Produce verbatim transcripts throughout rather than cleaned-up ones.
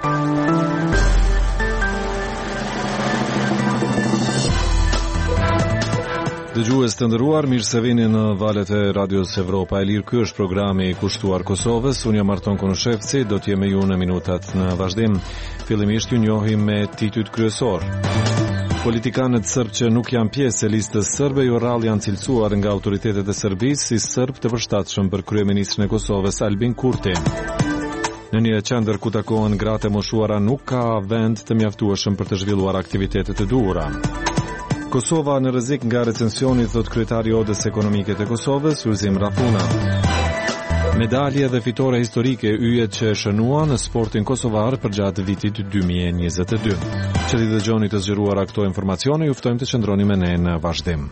Dëgjues të nderuar, mirë se vini në valët e Radios Evropa e Lirë. Ky është programi i kushtuar Kosovës. Unë jam Arton Konushevci, do të jem me ju në minutat në vazhdim. Fillimisht ju njohim me titujt kryesor. Politikanët serb që nuk janë pjesë e listës serbe jo rrallë janë cilësuar nga autoritetet e Serbisë si serb të përshtatshëm për kryeministrin e Kosovës Albin Kurti. Në një qendër ku takohen gratë e moshuara nuk ka vend të mjaftueshëm për të zhvilluar aktivitetet e duhura. Kosova në rrezik nga recensioni, thot kryetari i Odës Ekonomike të Kosovës, Ulzim Rafuna. Medalje dhe fitore historike yjet që shënua në sportin kosovar përgjatë vitit dy mijë e njëzet e dy. Që t'i dëgjoni të zgjeruara këto informacione, ju ftojmë të qëndroni me ne në vazhdim.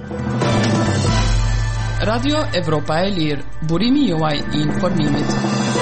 Radio Evropa e Lirë, burimi juaj i informimit.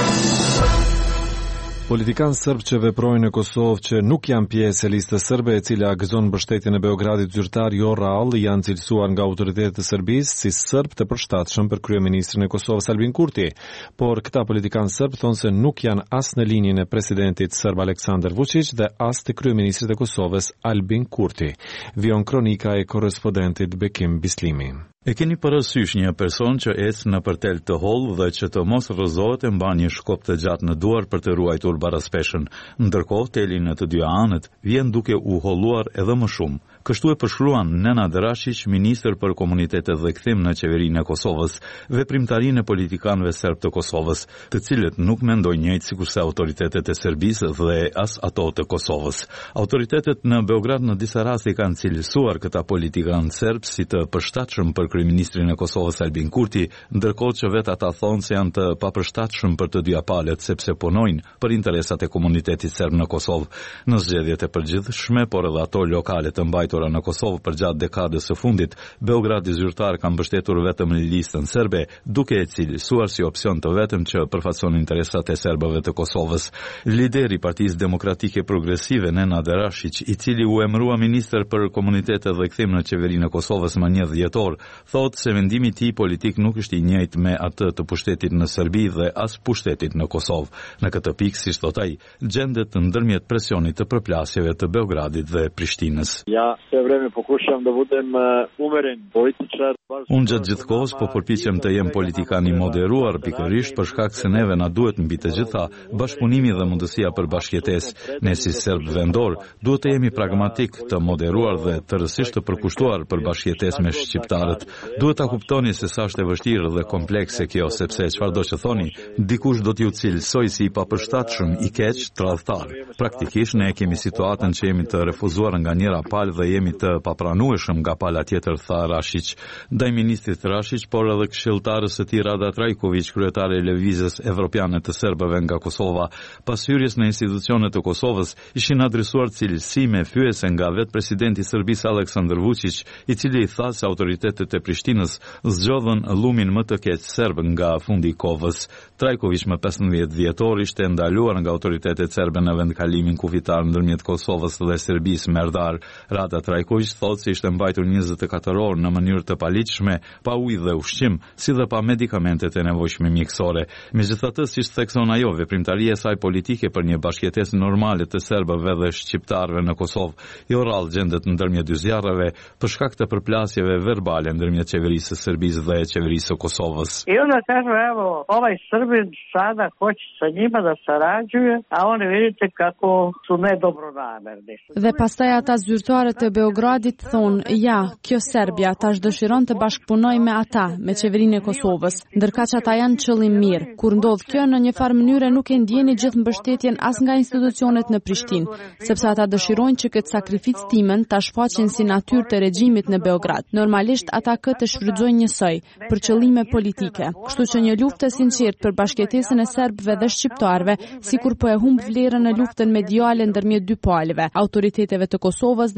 Politikanë serb që veprojnë në Kosovë që nuk janë pjesë e listës serbe e cila gëzon mbështetjen e Beogradit zyrtar jo rrallë janë cilësuar nga autoritetet e Serbisë si serb të përshtatshëm për kryeministrin e Kosovës Albin Kurti, por këta politikanë serb thonë se nuk janë as në linjën e presidentit serb Aleksandar Vučić dhe as të kryeministrit e Kosovës Albin Kurti. Vion kronika e korrespondentit Bekim Bislimi. E keni parasysh një person që ecë në përtel të hollë dhe që të mos rrëzohet e mban një shkop të gjatë në duar për të ruajtur baraspeshën, ndërkohë teli në të dy anët vjen duke u holluar edhe më shumë. Kështu e përshkruan Nena Drašić, ministër për komunitetet dhe kthim në qeverinë e Kosovës, veprimtarinë e politikanëve serb të Kosovës, të cilët nuk mendojnë njëjtë sikurse autoritetet e Serbisë dhe as ato të Kosovës. Autoritetet në Beograd në disa raste kanë cilësuar këta politikanë serb si të përshtatshëm për kryeministrin e Kosovës Albin Kurti, ndërkohë që vetë ata thonë se janë të papërshtatshëm për të dyja palët sepse punojnë për interesat e komunitetit serb në Kosovë. Në zgjedhjet e përgjithshme, por edhe ato lokale të mbajtura në Kosovë për gjatë dekadës së fundit, Beogradi zyrtar ka mbështetur vetëm në listën serbe, duke e cilësuar si opsion të vetëm që përfaqëson interesat e serbëve të Kosovës. Lideri i Partisë Demokratike Progresive Nena Drašić, i cili u emërua ministër për komunitetet dhe kthim në qeverinë e Kosovës më një dhjetor, thotë se vendimi i tij politik nuk është i njëjtë me atë të pushtetit në Serbi dhe as pushtetit në Kosovë. Në këtë pikë, siç thot ai, gjendet ndërmjet presionit të përplasjeve të Beogradit dhe Prishtinës. Ja sve vreme pokušavam da budem umeren političar. Unë gjatë gjithë kohës po përpiqem të jem politikan i moderuar, pikërisht për shkak se neve na duhet mbi të gjitha bashkëpunimi dhe mundësia për bashkëjetesë. Ne si serb vendor duhet të jemi pragmatik, të moderuar dhe të rësisht të përkushtuar për bashkëjetesë me shqiptarët. Duhet ta kuptoni se sa është e vështirë dhe komplekse kjo, sepse çfarëdo që thoni, dikush do t'ju cilësoj si i papërshtatshëm, i keq, tradhtar. Praktikisht ne kemi situatën që jemi të refuzuar nga njëra palë dhe jemi të papranueshëm nga pala tjetër, tha Rashić. Ndaj ministrit Rashić, por edhe këshilltarës së tij Rada Trajković, kryetare e Lëvizjes Evropiane të Serbëve nga Kosova, pas hyrjes në institucionet të Kosovës, ishin adresuar cilësime fyese nga vetë presidenti i Serbisë Aleksandar Vučić, i cili i tha se autoritetet e Prishtinës zgjodhën llumin më të keq serb nga fundi i kohës. Trajković më pesëmbëdhjetë dhjetor ishte ndaluar nga autoritetet serbe në vendkalimin kufitar ndërmjet Kosovës dhe Serbisë merdar. Rada Trajković thotë se ishte mbajtur njëzet e katër orë në mënyrë të paligjshme, pa ujë dhe ushqim, si dhe pa medikamentet e nevojshme mjekësore. Megjithatë, siç thekson ajo, veprimtaria e saj politike për një bashkëjetesë normale të serbëve dhe shqiptarëve në Kosovë, jo rrallë gjendet ndërmjet dy zjarreve për shkak të përplasjeve verbale ndërmjet qeverisë së Serbisë dhe qeverisë së Kosovës. I onda kažu, evo, ovaj Srbin sada hoće sa njima da sarađuje, a oni vidite kako su nedobronamerni. Dhe pastaj ata zyrtarët e Beogradit thonë, ja, kjo Serbia tash dëshiron të bashkëpunojë me ata, me qeverinë e Kosovës, ndërka që ata janë qëllim mirë. Kur ndodh kjo, në një farë mënyrë nuk e ndjeni gjithë mbështetjen as nga institucionet në Prishtinë, sepse ata dëshirojnë që këtë sakrificë timen ta shfaqin si natyrë të regjimit në Beograd. Normalisht ata këtë shfrytëzojnë njësoj për qëllime politike. Kështu që një luftë e sinqertë për bashkëjetesën e serbëve dhe shqiptarëve, sikur po e humb vlerën në luftën mediale ndërmjet dy palëve, autoriteteve të Kosovës dhe Serbisë.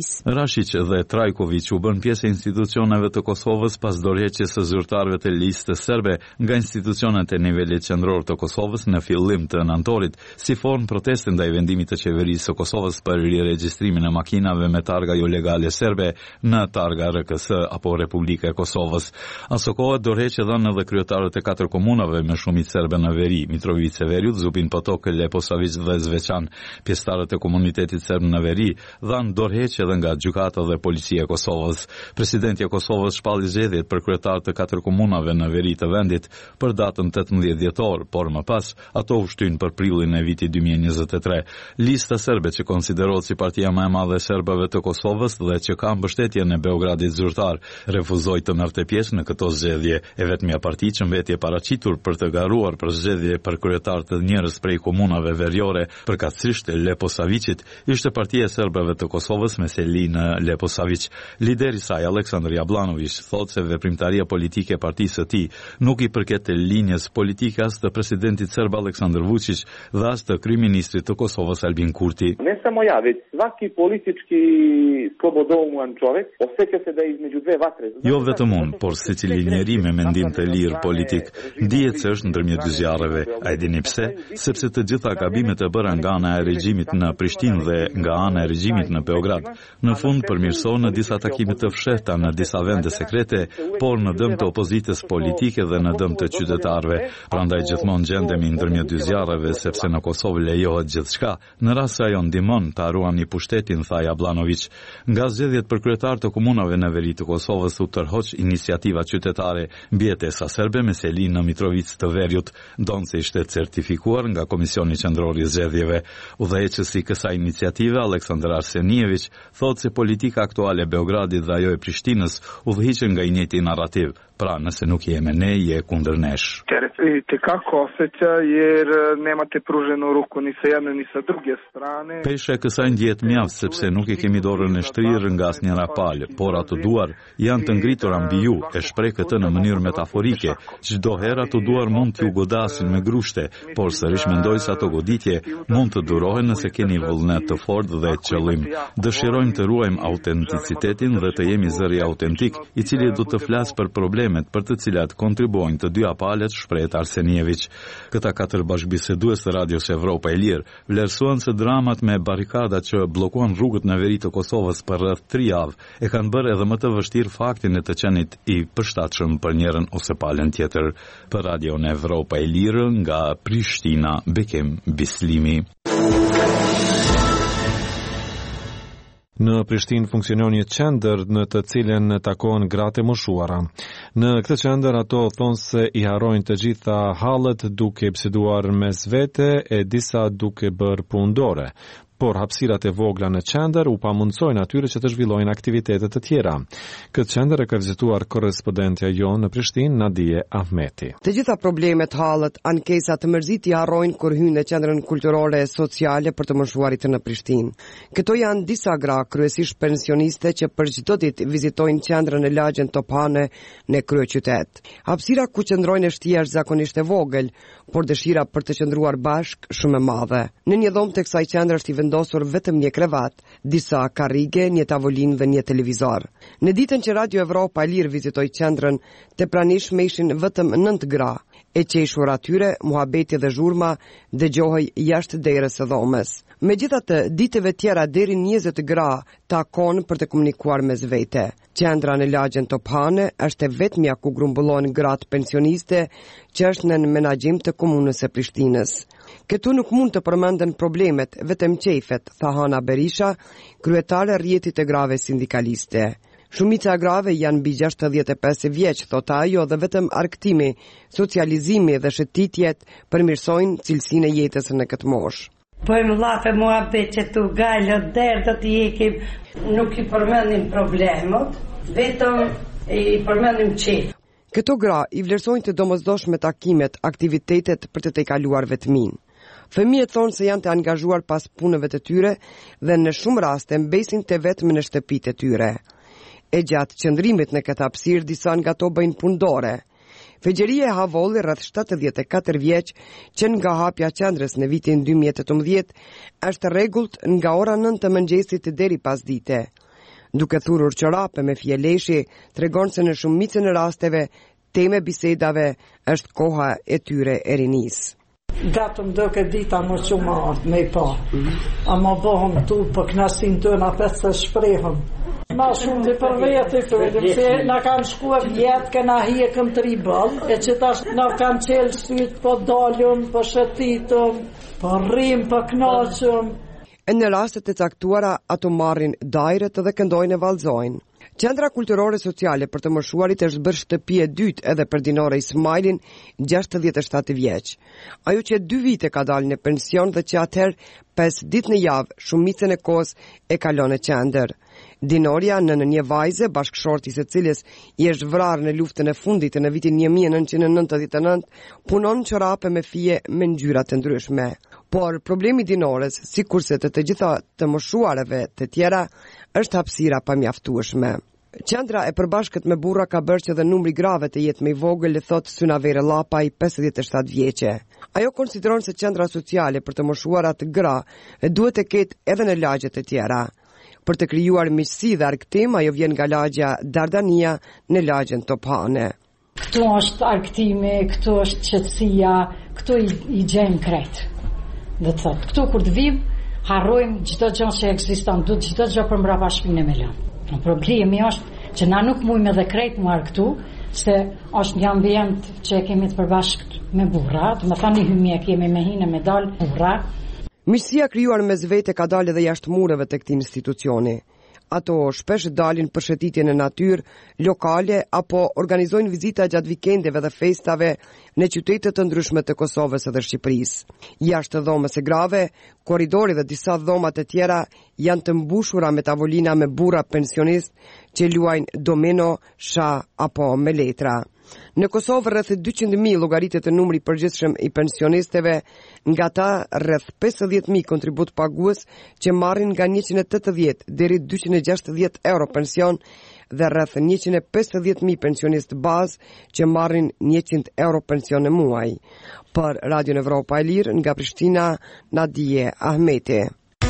qeverisë. Rashić dhe Trajković u bën pjesë e institucioneve të Kosovës pas dorëheqjes së zyrtarëve të listës serbe nga institucionet e nivelit qendror të Kosovës në fillim të nëntorit, si formë proteste ndaj vendimit të qeverisë së Kosovës për riregjistrimin e makinave me targa jo legale serbe në targa R K S apo Republika e Kosovës. Aso kohë dorëheqje dhanë edhe kryetarët e katër komunave me shumicë serbe në veri, Mitrovica e Veriut, Zubin Potok, Leposavić dhe Zveçan. Pjesëtarët e komunitetit serb në veri dhanë dorëheqje edhe nga gjykata dhe policia e Kosovës. Presidenti e Kosovës shpalli zgjedhjet për kryetarët e katër komunave në veri të vendit për datën tetëmbëdhjetë dhjetor, por më pas ato u shtyn për prillin e vitit dy mijë e njëzet e tre. Lista serbe që konsiderohet si partia më e madhe e serbëve të Kosovës dhe që ka mbështetjen e Beogradit zyrtar, refuzoi të merrte pjesë në këto zgjedhje. E vetmja parti që mbeti e paraqitur për të garuar për zgjedhje për kryetar të njerëz prej komunave veriore, përkatësisht Leposavićit, ishte partia e serbëve të Kosovës me Selina Leposavić. Lideri i saj, Aleksandar Jablanović, thotë se veprimtaria politike e partisë së tij nuk i përket të linjës politike as të presidentit serb Aleksandar Vučić dhe as të kryeministrit të Kosovës Albin Kurti. Ne samo ja, već svaki politički slobodomuan čovjek osjeća se da je između dve vatre. Jo vetëm unë, por secili njeri me mendim të lirë politik ndihet se është ndërmjet dy zjarreve. A e dini pse? Sepse të gjitha gabimet e bëra nga ana e regjimit në Prishtinë dhe nga ana e regjimit në Beograd, në fund përmirësohen në disa takime të fshehta në disa vende sekrete, por në dëm të opozitës politike dhe në dëm të qytetarëve. Prandaj gjithmonë gjendemi ndërmjet dy zjarreve sepse në Kosovë lejohet gjithçka, në rast se ajo ndihmon ta ruani pushtetin, tha Jablanović. Nga zgjedhjet për kryetar të komunave në veri të Kosovës u tërhoq iniciativa qytetare mbjetesa serbe me Selina Mitrovica të Veriut, donse ishte certifikuar nga Komisioni Qendror i Zgjedhjeve. Udhëheqësi i kësaj iniciative, Aleksandar Arsenijević, thotë se politika aktuale e Beogradit dhe ajo e Prishtinës udhëhiqen nga i njëjti narrativ. Pra, nëse nuk jeme ne, je kundër nesh. I tekako osjeća jer nemate pruženu ruku ni sa jedne ni sa druge strane. Pesha e kësaj ndjehet mjaft sepse nuk i kemi dorën e shtrirë nga asnjëra palë, por ato duar janë të ngritura mbi ju, e shpreh këtë në mënyrë metaforike. Çdo herë ato duar mund t'ju godasin me grushte, por sërish mendoj se ato goditje mund të durohen nëse keni vullnet të fortë dhe qëllim. Dëshirojmë të ruajmë autenticitetin dhe të jemi zëri autentik, i cili do të flas për problemet për të cilat kontribuojnë të dyja palët, shpreh Arsenijević. Këta katër bashkëbisedues të Radios Evropa e Lirë vlerësuan se dramat me barikadat që bllokuan rrugët në veri të Kosovës për rreth tri javë e kanë bërë edhe më të vështirë faktin e të qenit i përshtatshëm për njërin ose palën tjetër. Për Radion Evropa e Lirë nga Prishtina, Bekim Bislimi. Në Prishtinë funksionon një qendër në të cilën takohen gratë e moshuara. Në këtë qendër ato thonë se i harrojnë të gjitha hallet duke biseduar mes vete e disa duke bërë pundore. Por hapësirat e vogla në qendër u pamundsojnë atyre që të zhvillojnë aktivitetet të tjera. Këtë qendër e ka vizituar korrespondentja jonë në Prishtinë, Nadije Ahmeti. Të gjitha problemet, hallet, ankesat të mërzit i harrojnë kur hynë në qendrën kulturore e sociale për të moshuarit në Prishtinë. Këto janë disa gra, kryesisht pensioniste, që për çdo ditë vizitojnë qendrën e lagjën Tophane në kryeqytet. Hapësira ku qëndrojnë është jashtëzakonisht e vogël, por dëshira për të qëndruar bashk shumë e madhe. Në një dhomë të kësaj qendre është i vendosur vetëm një krevat, disa karrige, një tavolinë dhe një televizor. Në ditën që Radio Evropa e Lirë vizitoi qendrën, te pranishme ishin vetëm nëntë gra. E qeshur atyre, muhabeti dhe zhurma dëgjohej jashtë derës së dhomës. Megjithatë, ditëve tjera deri njëzet gra takon për të komunikuar mes vete. Qendra në lagjën Tophane është e vetmja ku grumbullohen gratë pensioniste që është në menaxhim të komunës së Prishtinës. Këtu nuk mund të përmenden problemet, vetëm qefet, tha Hana Berisha, kryetare e rrjetit të grave sindikaliste. Shumica grave janë mbi gjashtëdhjetë e pesë vjeç, thot ajo, dhe vetëm argëtimi, socializimi dhe shëtitjet përmirësojnë cilësinë e jetës në këtë moshë. Po e më lafe mua be që tu gajlë derë do t'i jekim, nuk i përmendim problemot, vetëm i përmendim qefë. Këto gra i vlerësojnë të domosdoshme takimet, aktivitetet për të tejkaluar vetmin. Fëmijët thonë se janë të angazhuar pas punëve të tyre dhe në shumë raste mbesin të vetëm në shtëpitë e tyre. E gjatë qëndrimit në këtë hapësirë disa nga to bëjnë pundore. Fegjeria e Havolli, rreth shtatëdhjetë e katër vjeç, që nga hapja qendrës në vitin dy mijë e tetëmbëdhjetë, është rregullt nga ora nëntë të mëngjesit deri pas dite. Duke thurur çorape me fjeleshi, tregon se në shumicën e rasteve teme bisedave është koha e tyre e rinis. Gatëm duke dita më qumë artë me i pa. A më bëhëm tu për knasin të në apet se shprehëm. Ma shumë të për vetë i fëllim, se në kanë shkua vjetë, këna hjekëm të ribëll, e që tash në kanë qelë sytë, po dalëm, po shëtitëm, po rrim, po knaqëm. E në rastet e caktuara, ato marrin dajret dhe këndojnë e valzojnë. Qendra kulturore sociale për të moshuarit është bërë shtëpi e dytë edhe për Dinore Ismailin, gjashtëdhjetë e shtatë vjeç. Ajo që dy vite ka dalë në pension dhe që atëherë pesë ditë në javë shumicën e kohës e kalon në qendër. Dinoria, në në një vajze, bashkëshorti së cilës i është vrarë në luftën e fundit në vitin një mijë e nëntëqind e nëntëdhjetë e nëntë, punon çorape me fije me ngjyra të ndryshme. Por problemi Dinores, sikurse të të gjitha të moshuareve të tjera, është hapësira pamjaftueshme. Qendra e përbashkët me burra ka bërë që dhe numri grave të jetë me i vogël, le thot Synavere Lapaj, pesëdhjetë e shtatë vjeçe. Ajo konsideron se qendra sociale për të moshuara të gra duhet të ketë edhe në lagjet e tjera. Për të krijuar miqësi dhe argëtim, ajo vjen nga lagja Dardania në lagjen Tophane. Këtu është argëtimi, këtu është qetësia, këtu i, i gjejmë krejt. Dhe të thotë, këtu kur të vim, harrojmë çdo gjë që ekziston, duhet çdo gjë për mbrapa shpinën e me lënë. Problemi është që na nuk mujmë edhe krejt marr këtu, se është një ambient që e kemi të përbashkët me burra, të më thani hymi e kemi me hinë me dal burra. Miqësia krijuar mes vete ka dalë edhe jashtë mureve të këtij institucioni. Ato shpesh dalin për shëtitje në natyrë, lokale, apo organizojnë vizita gjatë vikendeve dhe festave në qytete të ndryshme të Kosovës edhe Shqipërisë. Jashtë dhomës së grave, korridori dhe disa dhoma të tjera janë të mbushura me tavolina me burra pensionist që luajnë domino, sha apo me letra. Në Kosovë rreth dyqind mijë llogaritet e numri përgjithshëm i pensionisteve, nga ta rreth pesëdhjetë mijë kontribut pagues që marrin nga njëqind e tetëdhjetë deri dyqind e gjashtëdhjetë euro pension dhe rreth njëqind e pesëdhjetë mijë pensionistë bazë që marrin njëqind euro pension në muaj. Për Radio Evropa e Lirë nga Prishtina, Nadije Ahmeti.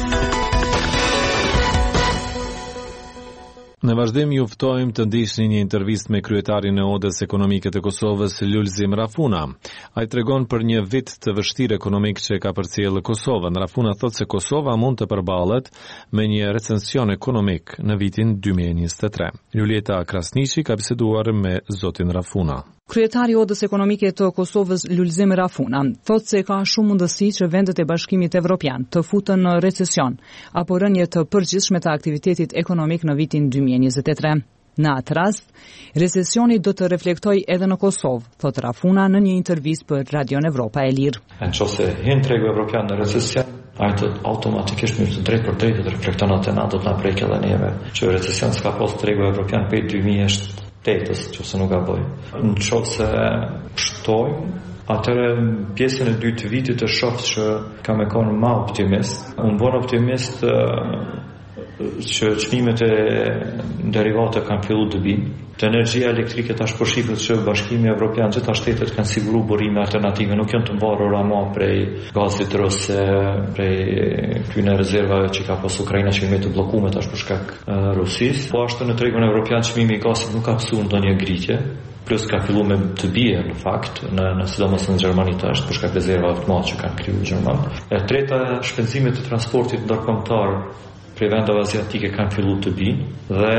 Në vazhdim ju ftojmë të ndiqni një intervistë me kryetarin e Odës Ekonomike të Kosovës, Lulzim Rafuna. Ai tregon për një vit të vështirë ekonomik që ka përcjellë Kosovën. Rafuna thotë se Kosova mund të përballet me një recension ekonomik në vitin dy mijë e njëzet e tre. Julieta Krasniqi ka biseduar me zotin Rafuna. Kryetari i Odës Ekonomike të Kosovës, Lulzim Rafuna, thotë se ka shumë mundësi që vendet e Bashkimit Evropian të futen në recesion apo rënje të përgjithshme të aktivitetit ekonomik në vitin dy mijë e njëzet e tre. Në atë rast, recesioni do të reflektojë edhe në Kosovë, thotë Rafuna në një intervistë për Radio Evropa e Lirë. Nëse hyn tregu evropian në recesion, ai do automatikisht mirë të drejtë për drejtë të reflekton atë na do të na prekë edhe neve. Që recesion s'ka pas tregu evropian për dy mijë e tetës, që se nuk gaboj. Në qoftë se shtojmë, atëre pjesën e dytë të vitit të shoftë që kam e konë ma optimist. Unë bon optimist që çmimet e derivate kanë fillu të binë. Të energjia elektrike tash po shifët që Bashkimi Evropian gjitha shtetet kanë siguru burime alternative, nuk janë të mbarur ama prej gazit ruse, prej këtyre rezervave që ka pas Ukraina që jemi të bllokuar tash për shkak uh, Rusisë. Po ashtu në tregun evropian çmimi i gazit nuk ka pasur ndonjë ngritje, plus ka filluar me të bie në fakt në në sidomos në Gjermani tash për shkak të rezervave të mëdha që kanë krijuar gjermanë. E treta, shpenzimet e transportit ndërkombëtar prej vendeve aziatike kanë filluar të binë dhe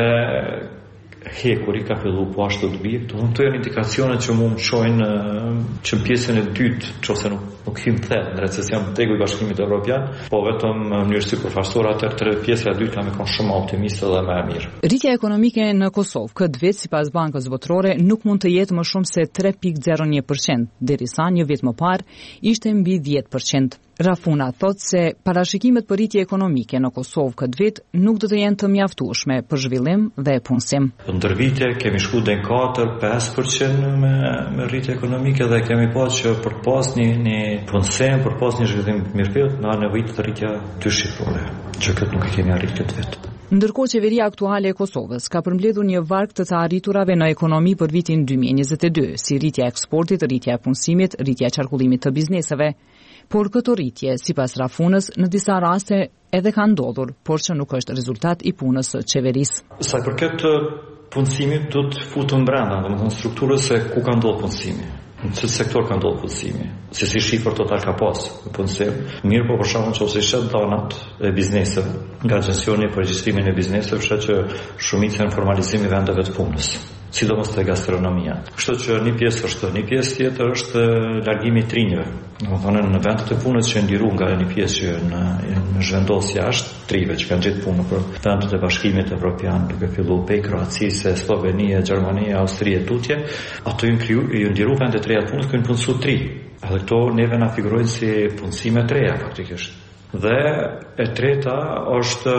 hekuri ka fillu po ashtu të bie. Këto janë indikacione që mund të shojnë që pjesën e dytë, nëse nuk nuk hym thellë në recesion tregu i Bashkimit Evropian, po vetëm në mënyrë sipërfaqësore atë tre pjesa e dytë kanë qenë shumë optimiste dhe më e mirë. Rritja ekonomike në Kosovë këtë vit sipas Bankës Botërore nuk mund të jetë më shumë se tre pikë zero një përqind, derisa një vit më parë ishte mbi dhjetë përqind. Rafuna thot se parashikimet për rritje ekonomike në Kosovë këtë vit nuk do të jenë të mjaftueshme për zhvillim dhe punësim. Ndër vite kemi shku deri në katër pesë përqind me me rritje ekonomike dhe kemi pasur që për pas një, një punësim, për pas një zhvillim të mirëfillt, na nevojë të rritja dy shifrore, që këtë nuk e kemi arritur këtë vit. Ndërkohë qeveria aktuale e Kosovës ka përmbledhur një varg të të arriturave në ekonomi për vitin dy mijë e njëzet e dy, si rritja e eksportit, rritja e punësimit, rritja e qarkullimit të bizneseve. Por këto rritje, sipas Rafunës, në disa raste edhe ka ndodhur, por që nuk është rezultat i punës së qeverisë. Sa i përket punësimit, do të futëm brenda, domethënë strukturës se ku ka ndodhur punësimi. Në cilë sektor ka ndodhur punësimi, se si shifër total ka pas në punësim. Mirë, po për shkakun që ose shet dhënat e bizneseve, nga gjensioni për regjistrimin e bizneseve, fshet që shumica në formalizimi vendeve të punës, sidomos te gastronomia. Kështu që një pjesë është, një pjesë tjetër është largimi i trinjve. Domethënë në vendet e punës që ndiru nga një pjesë që në, në zhvendos jashtë, trive që kanë gjetë punë për vendet e Bashkimit Evropian, duke filluar prej Kroacisë, Slovenije, Gjermanie, Austrie, tutje, ato ju kriju, ju ndiru vendet e reja të punës, kanë punësu tri. Edhe këto neve na figurojnë si punësime të reja faktikisht. Dhe e treta është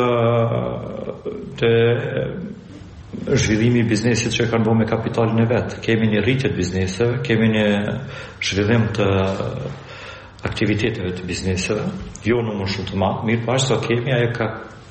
te zhvillimi i biznesit që kanë bërë me kapitalin e vet. Kemi një rritje të bizneseve, kemi një zhvillim të aktiviteteve të bizneseve, jo numër shumë të madh, mirë po ashtu kemi ajo ka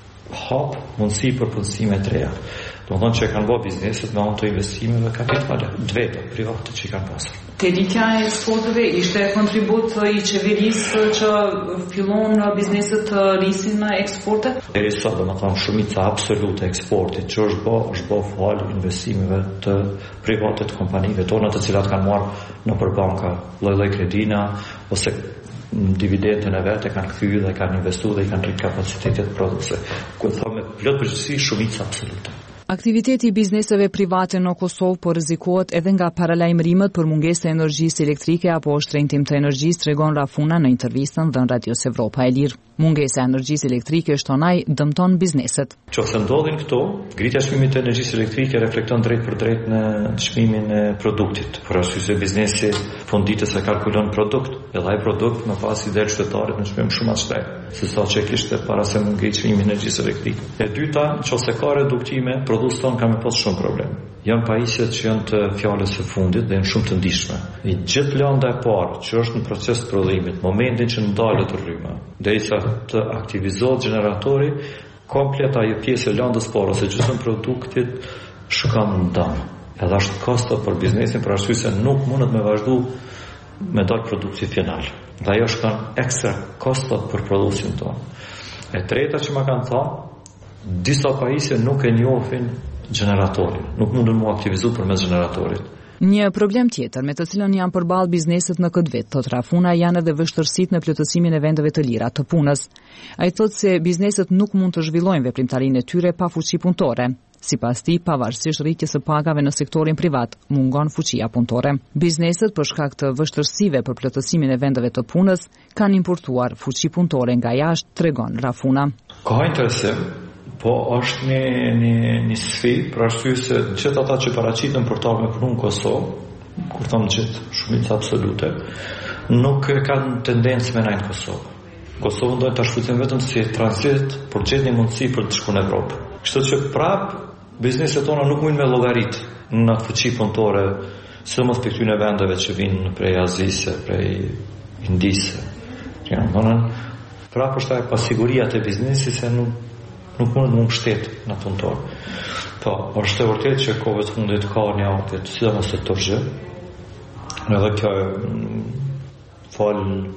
hap mundësi për punësime të reja. Domethënë që kanë bërë bizneset me anë të investimeve kapitale, të veta, private që kanë pasur. Te rritja e eksporteve ishte kontribut i qeverisë që fillon bizneset të rrisin në eksporte? Derisa domethënë shumica absolute e eksportit që është bë, është bë fal investimeve të private të kompanive tona, të cilat kanë marrë nëpër banka lloj-lloj kredina ose dividendën e vetë kanë kthyer dhe kanë investuar dhe kanë rrit kapacitetet produktse. Ku thonë me plot përgjithësi shumica absolute. Aktiviteti i bizneseve private në Kosovë po rrezikohet edhe nga paralajmërimet për mungesë të energjisë elektrike apo shtrenjtim të energjisë, tregon Rafuna në intervistën dhënë Radios Evropa e Lirë. Mungesa e energjisë elektrike shtonaj dëmton bizneset. Nëse ndodhin këto, ngritja e çmimit të energjisë elektrike reflekton drejt për drejt në çmimin e produktit. Por arsye se biznesi fonditës e kalkulon produkt, edhe ai produkt më pas i del qytetarit në çmim shumë të shtrenjtë, se sa që kishte para se më ngrit çmimi i energjisë elektrike. E dyta, nëse ka reduktime, produktët tonë kanë pas shumë problem. Janë pajisjet që janë të fjalës së fundit dhe janë shumë të ndihshme. I gjithë lënda e parë që është në proces të prodhimit, momentin që ndalet rryma, derisa të aktivizohet generatori, komplet ajo pjesë e lëndës parë ose gjysmë produktit shkon në dëm. Edhe është kosto për biznesin për arsye se nuk mundet me vazhdu me dal produkti final. Dhe ajo shkon ekstra kosto për prodhuesin tonë. E treta që më kanë thënë, disa pajisje nuk e njohin generatorin, nuk mundën mu aktivizu përmes generatorit. Një problem tjetër me të cilën janë përballë bizneset në këtë vit, thot Rafuna, janë edhe vështirësitë në plotësimin e vendeve të lira të punës. Ai thotë se bizneset nuk mund të zhvillojnë veprimtarinë e tyre pa fuqi punëtore. Sipas tij, pavarësisht rritjes së pagave në sektorin privat, mungon fuqia punëtore. Bizneset për shkak të vështirësive për plotësimin e vendeve të punës kanë importuar fuqi punëtore nga jashtë, tregon Rafuna. Ka interesim, po është një, një, një sfidë për arsye se gjithë ata që paraqiten për të me punu në Kosovë, kur thonë gjithë shumica absolute, nuk kanë tendencë me najnë Kosovë. Kosovë ndojnë të shfrytëzojnë vetëm si tranzit për gjithë një mundësi për të shkuar në Evropë. Kështu që prapë bizneset tona nuk mundin me llogarit në fuqi punëtore, sidomos për këtyre vendeve që vinë prej Azisë, prej Indisë. Ja, donë prapë është ajo pasiguria të biznesit se nuk nuk mund të mbështet në punëtor. Po, është e vërtetë që kohët fundit ka një atë, sidomos se torxhë. Edhe kjo fal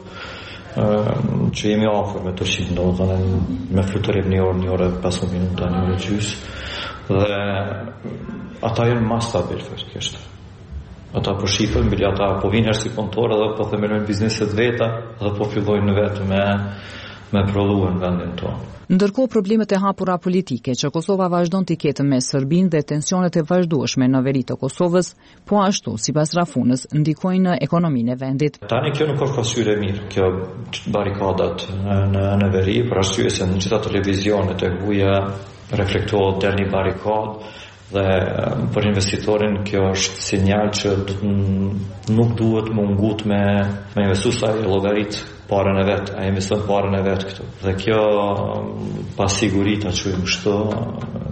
që jemi afër me Turqinë, domethënë me fluturim një orë, një orë e pesëmbëdhjetë minuta, një orë gjys. Dhe ata janë më stabil faktikisht. Ata po shifën, bile ata po vinë herë si punëtor edhe po themelojnë bizneset veta dhe po fillojnë vetë me me prodhuar në vendin tonë. Ndërkohë problemet e hapura politike që Kosova vazhdon të ketë me Serbinë dhe tensionet e vazhdueshme në veri të Kosovës, po ashtu, sipas Rafunës, ndikojnë në ekonominë e vendit. Tani kjo nuk është pasqyrë e mirë, kjo barikadat në, në, në veri, për arsye se në gjitha televizionet e huaja reflektohet del një barikad dhe për investitorin kjo është sinjal që nuk duhet mungut me, me investu sa i llogarit parën e vetë, a investon parën e vetë këtu. Dhe kjo pasigurit, a që im shto,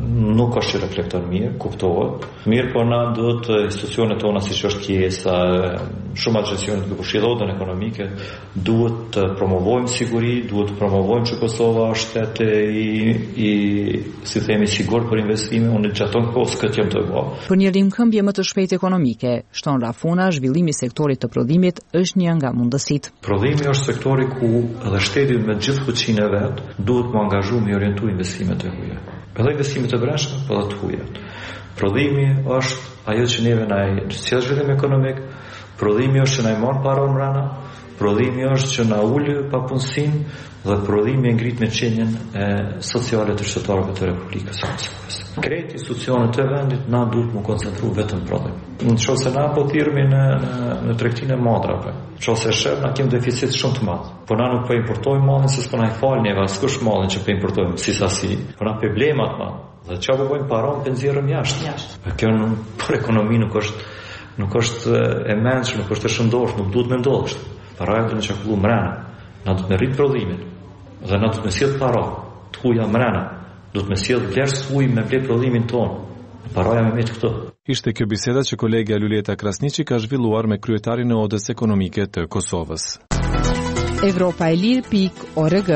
nuk është që reflekton mirë, kuptohet. Mirë, po na duhet institucionet tona siç është Kiesa, shumë agjencionet që përfshirojnë ekonomike, duhet të promovojmë siguri, duhet të promovojmë që Kosova është shtet i, i si themi sigurt për investime, unë gjaton kohës këtë jam të bëj. Për një rimkëmbje më të shpejtë ekonomike, shton Rafuna, zhvillimi i sektorit të prodhimit është një nga mundësitë. Prodhimi është sektori ku edhe shteti me gjithë fuqinë e vet duhet të angazhu me orientu investimet e huaja. Edhe investimet e brendshme, po edhe të huaja. Prodhimi është ajo që neve na sjell zhvillim ekonomik, prodhimi është që na marr para mbrana, prodhimi është që na ul papunësinë dhe prodhimi e ngrit me qenjen e sociale të shtetërorëve të Republikës së Kosovës. Krejt institucionet e vendit na duhet të koncentru vetëm prodhim. Nëse na po thirrmi në në, në tregtinë e madrave, nëse shef na kemi deficit shumë të madh. Po na nuk po importojmë mallin, se s'po na i falni eva askush mallin që po importojmë si sasi. Po na problemat ma. Dhe çfarë po bëjmë paron pe nxjerrëm jashtë. Jashtë. Kjo nuk për ekonomi nuk është nuk është e mendshme, nuk është e shëndosh, nuk duhet më ndodhë kështu. Paraja do të çakullu mbrana. Na do të rrit prodhimin. Dhe na do të sjell para. Të huaja mbrana. Do të më sjell vlerë huaj me vlerë prodhimin ton. Paraja me me këto. Ishte kjo biseda që kolegja Luleta Krasniqi ka zhvilluar me kryetarin e Odës Ekonomike të Kosovës. Evropa e Lirë pikë org.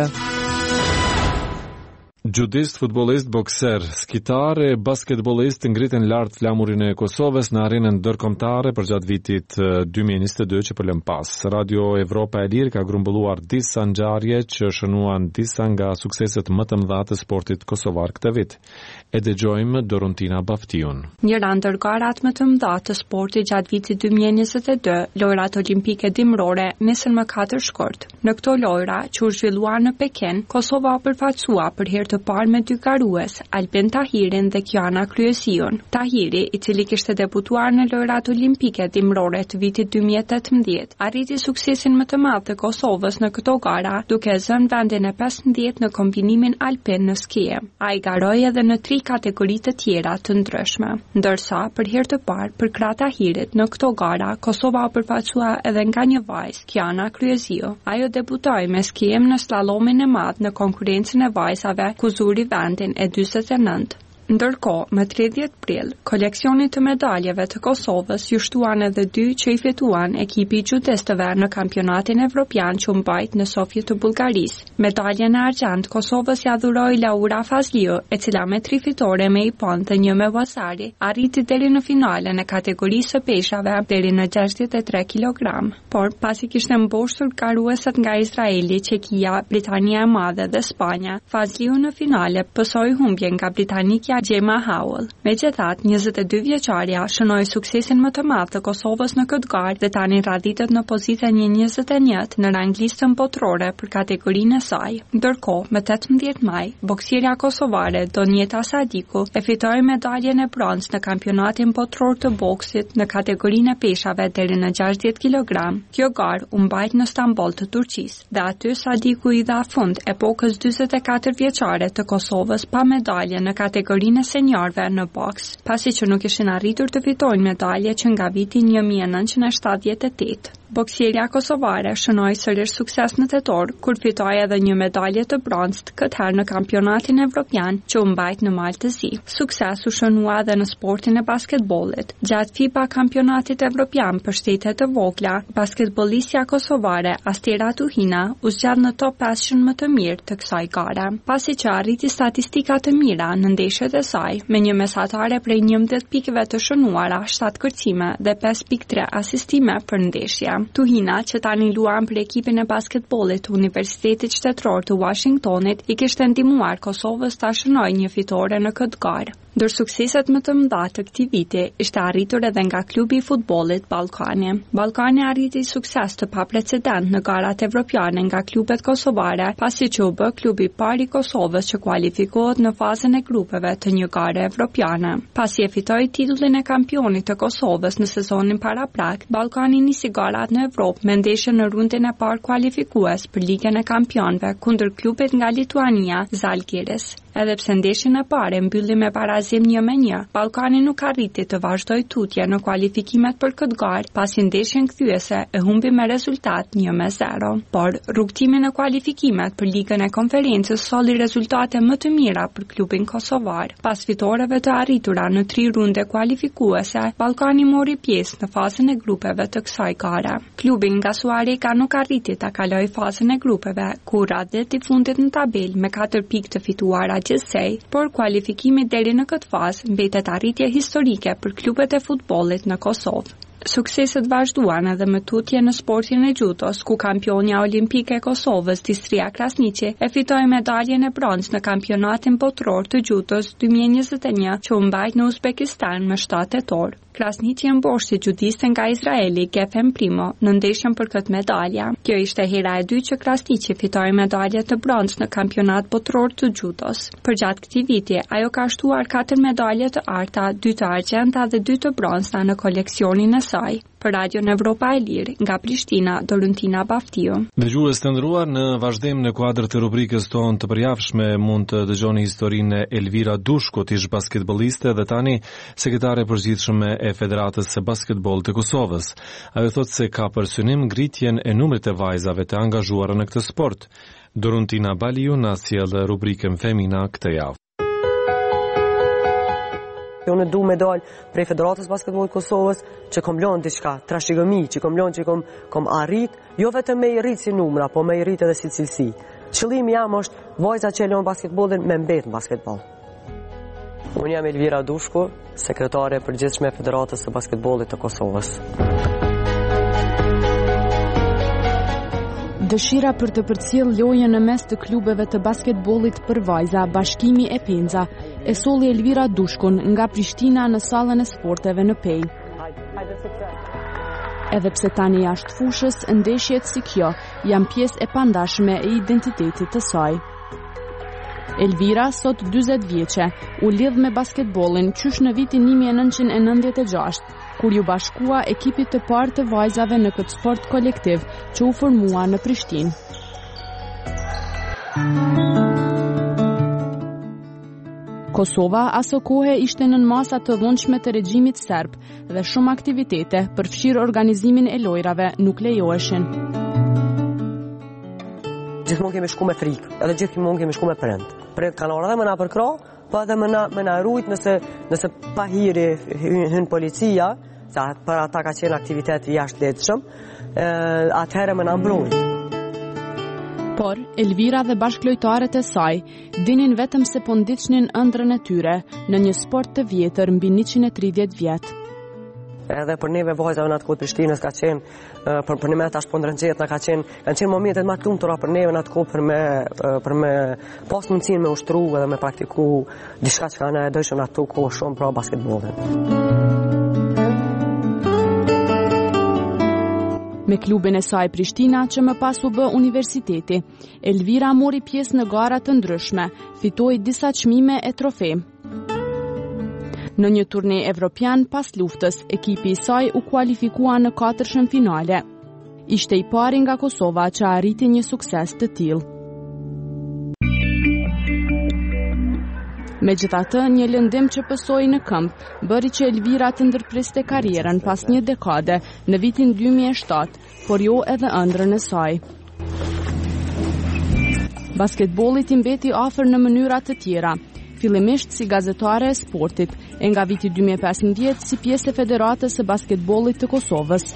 Judist, futbolist, bokser, skitar e basketbolist ngriten lart flamurin e Kosovës në arenën ndërkombëtare përgjatë vitit dy mijë e njëzet e dy që po lëm pas. Radio Evropa e Lirë ka grumbulluar disa ngjarje që shënuan disa nga sukseset më të mëdha të sportit kosovar këtë vit. E dëgjojmë Dorontina Baftiun. Njëra ndër garat më të mëdha të sportit gjatë vitit dy mijë e njëzet e dy, lojrat olimpike dimrore, nisën më katër shkurt. Në këto lojra, që u zhvilluan në Pekin, Kosova u përfaqësua për herë të parë me dy garues, Albin Tahirin dhe Kiana Kryesion. Tahiri, i cili kishte debutuar në lojrat olimpike dimrore të vitit dy mijë e tetëmbëdhjetë, arriti suksesin më të madh të Kosovës në këto gara, duke zënë vendin e pesëmbëdhjetë në kombinimin alpin në skije. Ai garoi edhe në tri kategori të tjera të ndryshme. Ndërsa, për herë të parë, për krah Tahirit në këto gara, Kosova u përfaqësua edhe nga një vajzë, Kiana Kryesio. Ajo debutoi me skijem në slalomin e madh në konkurrencën e vajzave, ku zuri vendin e dyzet e nëntë. Ndërkohë, më tridhjetë prill, koleksioni të medaljeve të Kosovës ju shtuan edhe dy që i fituan ekipi judistëve në kampionatin evropian që u mbajt në Sofje të Bullgarisë. Medaljen e argjend Kosovës ja dhuroi Laura Fazliu, e cila me tri fitore me ipon dhe një me Vazari, arriti deri në finale në kategorisë së peshave deri në gjashtëdhjetë e tre kilogram. Por pasi kishte mboshtur garueset nga Izraeli, Çekia, Britania e Madhe dhe Spanja, Fazliu në finale pësoi humbje nga britanikja Gjema Howell. Megjithatë, njëzet e dy vjeçaria shënoi suksesin më të madh të Kosovës në këtë garë dhe tani raditet në pozitën e njëzet e njëtë në ranglistën botërore për kategorinë e saj. Ndërkohë, më tetëmbëdhjetë maj, boksierja kosovare Donjeta Sadiku e fitoi medaljen e bronzë në kampionatin botëror të boksit në kategorinë e peshave deri në gjashtëdhjetë kilogram. Kjo garë u mbajt në Stamboll të Turqisë dhe aty Sadiku i dha fund epokës dyzet e katër vjeçare të Kosovës pa medalje në kategorinë e senjorëve në boks, pasi që nuk ishin arritur të fitojnë medalje që nga viti një mijë e nëntëqind e shtatëdhjetë e tetë. Boksierja kosovare shënoi sërish sukses në tetor, kur fitoi edhe një medalje të bronzë, këtë herë në kampionatin evropian që u mbajt në Maltëzi. Sukses u shënua edhe në sportin e basketbollit. Gjatë FIBA kampionatit evropian për shtete të vogla, basketbollistja kosovare Astera Tuhina u zgjat në top pesëqind më të mirë të kësaj gare, pasi që arriti statistika të mira në ndeshjet e saj, me një mesatare prej njëmbëdhjetë pikëve të shënuara, shtatë kërcime dhe pesë pikë tre asistime për ndeshje. Tuhina, që tani luan për ekipin e basketbollit të Universitetit Shtetëror të Washingtonit, i kishte ndihmuar Kosovës ta shënojë një fitore në këtë garë. Ndër sukseset më të mëdha të këtij viti ishte arritur edhe nga klubi i futbollit Ballkani. Ballkani arriti sukses të paprecedent në garat evropiane nga klubet kosovare, pasi që u bë klubi i parë i Kosovës që kualifikohet në fazën e grupeve të një gare evropiane. Pasi e fitoi titullin e kampionit të Kosovës në sezonin paraprak, Ballkani nisi garat në Evropë me ndeshje në rundin e parë kualifikues për Ligën e Kampionëve kundër klubit nga Lituania, Žalgiris. Edhe pse ndeshjen e parë mbylli me barazim një me një, Ballkani nuk arriti të vazhdojë tutje në kualifikimet për këtë garë, pasi ndeshjen kthyese e humbi me rezultat një me zero. Por rrugtimi në kualifikimet për Ligën e Konferencës solli rezultate më të mira për klubin kosovar. Pas fitoreve të arritura në tri runde kualifikuese, Ballkani mori pjesë në fazën e grupeve të kësaj gare. Klubi nga Suareka nuk arriti ta kalojë fazën e grupeve, ku radhet i fundit në tabel me katër pikë të fituara gjithsej, por kualifikimi deri në këtë fazë mbetet arritje historike për klubet e futbollit në Kosovë. Sukseset vazhduan edhe me tutje në sportin e judos, ku kampionja olimpike e Kosovës, Distria Krasniqi, e fitoi medaljen e bronzë në kampionatin botror të judos dy mijë e njëzet e një, që u mbajt në Uzbekistan më shtatë tetor. Krasniqi mboshti judiste nga Izraeli Gefen Primo në ndeshjen për këtë medalje. Kjo ishte hera e dytë që Krasniqi fitoi medalje të bronzë në kampionat botror të judos. Përgjatë këtij viti, ajo ka shtuar katër medalje të arta, dy të argjenta dhe dy të bronza në koleksionin e saj. Për Radion Evropa e Lirë, nga Prishtina, Dorentina Baftiu. Dëgjues të nderuar, në vazhdim në kuadër të rubrikës tonë të përjavshme mund të dëgjoni historinë e Elvira Dushkut, ish basketbolliste dhe tani sekretare e përgjithshme e Federatës së Basketbollit të Kosovës. Ajo thotë se ka për synim ngritjen e numrit të vajzave të angazhuara në këtë sport. Dorentina Baliu na sjell rubrikën Femina këtë javë. Unë du me dalë prej Federatës Basketbollit Kosovës që kom lënë diçka, trashëgimi, që kom lënë që kom, kom arrit, jo vetëm me i rrit si numra, po me i rrit edhe si cilësi. Qëllimi jam është vajza që e lënë basketbollin me mbet në basketboll. Unë jam Elvira Dushku, sekretare e përgjithshme e Federatës së Basketbollit të Kosovës. Dëshira për të përcjell lojën në mes të klubeve të basketbollit për vajza, Bashkimi e Penza, e solli Elvira Dushkun nga Prishtina në sallën e sporteve në Pej. Edhe pse tani jashtë fushës, ndeshjet si kjo janë pjesë e pandashme e identitetit të saj. Elvira, sot dyzet vjeçe, u lidh me basketbollin qysh në vitin një mijë e nëntëqind e nëntëdhjetë e gjashtë, kur ju bashkua ekipit të parë të vajzave në këtë sport kolektiv që u formua në Prishtinë. Kosova aso kohe ishte nën masa të dhunshme të regjimit serb dhe shumë aktivitete përfshirë organizimin e lojrave nuk lejoheshin. Gjithmonë kemi shku me frikë, edhe gjithmonë kemi shku me prind. Prind kanë ardhur dhe më na përkra, po edhe më na më na rujt nëse nëse pa hiri hyn policia, sa për ata ka qenë aktivitet jashtëligjshëm, atëherë më na mbrojt. Por Elvira dhe bashklojtarët e saj dinin vetëm se po ndiqnin ëndrrën e tyre në një sport të vjetër mbi njëqind e tridhjetë vjet. Edhe për neve vajzave në atë kohë Prishtinës ka qenë, për, për një me tash po ndrëngjet në ka qenë, kanë qenë momentet ma të lumtura për neve në atë kohë për me, për me pas mundësin me ushtru edhe me praktiku diçka që ka ne dojshëm në atë kohë shumë pra basketbollin. Me klubin e saj Prishtina që më pas u bë universiteti, Elvira mori pjesë në gara të ndryshme, fitoi disa çmime e trofe. Në një turne evropian pas luftës, ekipi i saj u kualifikua në katërshën finale. Ishte i pari nga Kosova që arriti një sukses të tillë. Megjithatë, një lëndim që pësoi në këmbë bëri që Elvira të ndërpriste karrierën pas një dekade në vitin dy mijë e shtatë, por jo edhe ëndrrën e saj. Basketbolli i mbeti afër në mënyra të tjera, fillimisht si gazetare e sportit, e nga viti dy mijë e pesëmbëdhjetë si pjesë e Federatës së Basketbollit të Kosovës.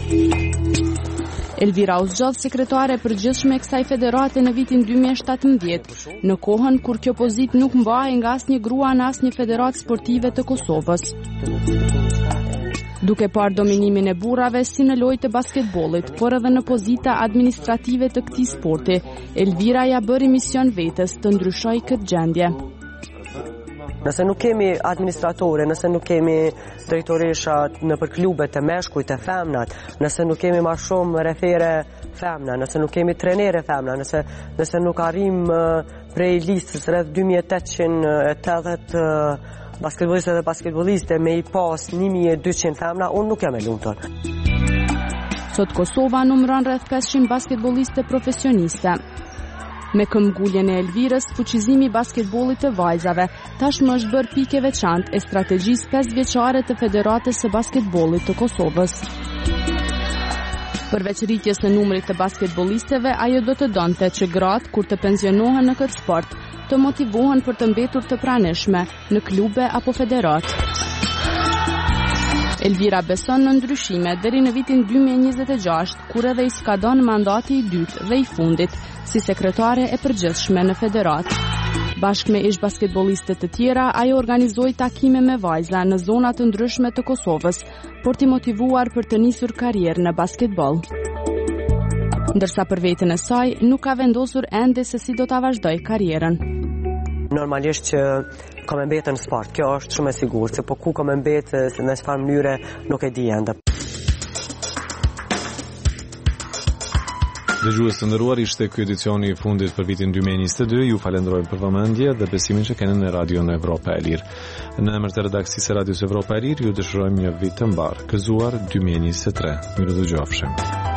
Elvira u zgjodh sekretare e përgjithshme e kësaj federate në vitin dy mijë e shtatëmbëdhjetë, në kohën kur kjo pozitë nuk mbahej nga asnjë grua në asnjë federatë sportive të Kosovës. Duke parë dominimin e burrave si në lojë të basketbollit, por edhe në pozita administrative të këtij sporti, Elvira ja bëri mision vetes të ndryshojë këtë gjendje. Nëse nuk kemi administratore, nëse nuk kemi drejtoresha në për klubet të meshkujt të femnat, nëse nuk kemi ma shumë refere femna, nëse nuk kemi trenere femna, nëse, nëse nuk arrim uh, prej listës rreth dy mijë e tetëqind e tetëdhjetë uh, basketbolliste dhe basketbolliste me i pas një mijë e dyqind femna, unë nuk jam e lumtur. Sot Kosova numëron rreth pesëqind basketbolliste profesioniste. Me këmbgulljen e Elvirës, fuqizimi i basketbollit të vajzave tashmë është bërë pikë e veçantë e strategjisë pesëvjeçare të Federatës së Basketbollit të Kosovës. Përveç rritjes në numrit të basketbollistëve, ajo do të donte që gratë kur të pensionohen në këtë sport, të motivohen për të mbetur të pranishme në klube apo federat. Elvira beson në ndryshime deri në vitin dy mijë e njëzet e gjashtë, kur edhe i skadon mandati i dytë dhe i fundit si sekretare e përgjithshme në federat. Bashkë me ish basketbollistët të tjera, ajo organizoi takime me vajza në zona të ndryshme të Kosovës, por t'i motivuar për të nisur karrierë në basketboll. Ndërsa për veten e saj nuk ka vendosur ende se si do ta vazhdoj karrierën. Normalisht që kam e mbetë në sport, kjo është shumë e sigurt, se po ku kam e mbetë në çfarë mënyre nuk e di ende. Dëgjues të nderuar, ishte ky edicioni i fundit për vitin dy mijë e njëzet e dy. Ju falenderojmë për vëmendje dhe besimin që keni në Radion Evropa e Lirë. Në emër të redaksisë së Radios Evropa e Lirë, ju dëshirojmë një vit të mbar, gëzuar dy mijë e njëzet e tre. Mirë dëgjofshim.